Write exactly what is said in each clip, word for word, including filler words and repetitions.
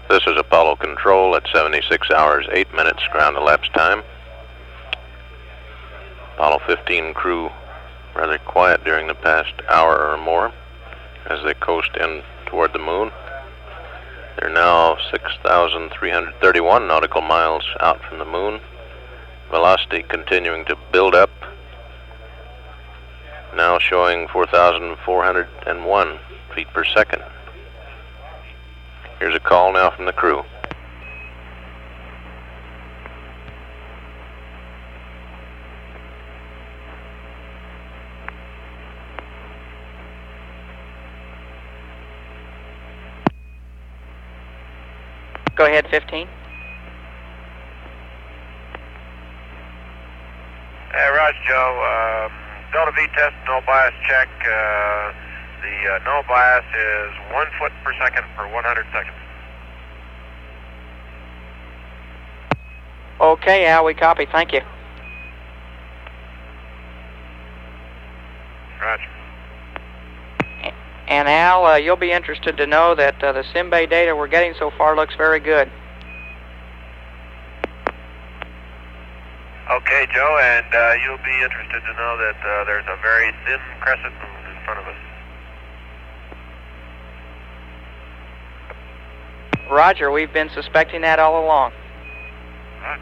This is Apollo Control at seventy-six hours, eight minutes ground elapsed time. Apollo fifteen crew rather quiet during the past hour or more as they coast in toward the moon. They're now six thousand three hundred thirty-one nautical miles out from the moon. Velocity continuing to build up, now showing four thousand four hundred one feet per second. Here's a call now from the crew. Go ahead, fifteen. Hey, Roger, Joe. Um, Delta V test, no bias check. Uh, the uh, no bias is one foot per second for one hundred seconds. Okay, Al, we copy. Thank you. Roger. And Al, uh, you'll be interested to know that uh, the SimBay data we're getting so far looks very good. Okay, Joe, and uh, you'll be interested to know that uh, there's a very thin crescent moon in front of us. Roger, we've been suspecting that all along. Huh?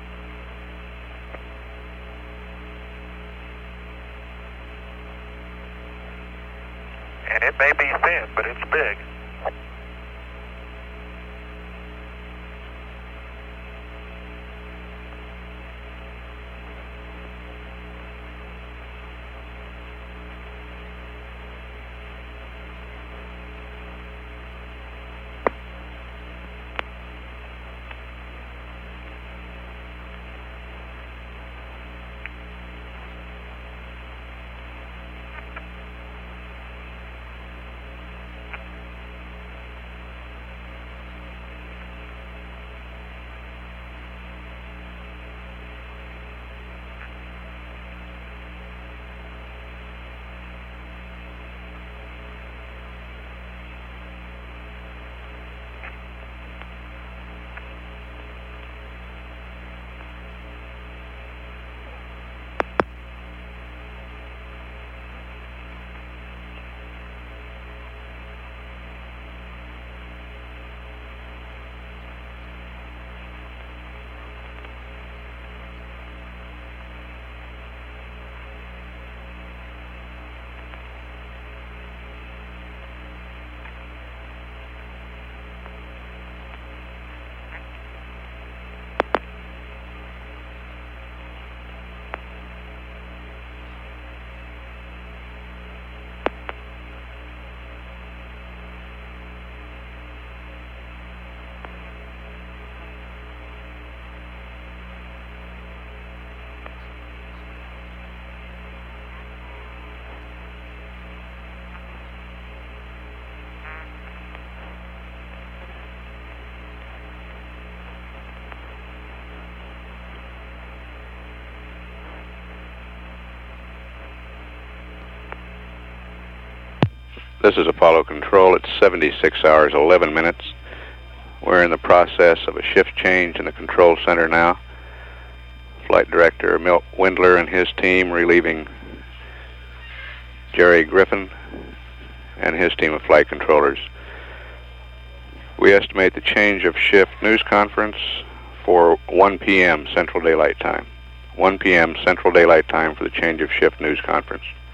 And it may be thin, but it's big. This is Apollo Control. It's seventy-six hours, eleven minutes. We're in the process of a shift change in the control center now. Flight Director Milt Windler and his team relieving Jerry Griffin and his team of flight controllers. We estimate the change of shift news conference for one p m Central Daylight Time. one p m Central Daylight Time for the change of shift news conference.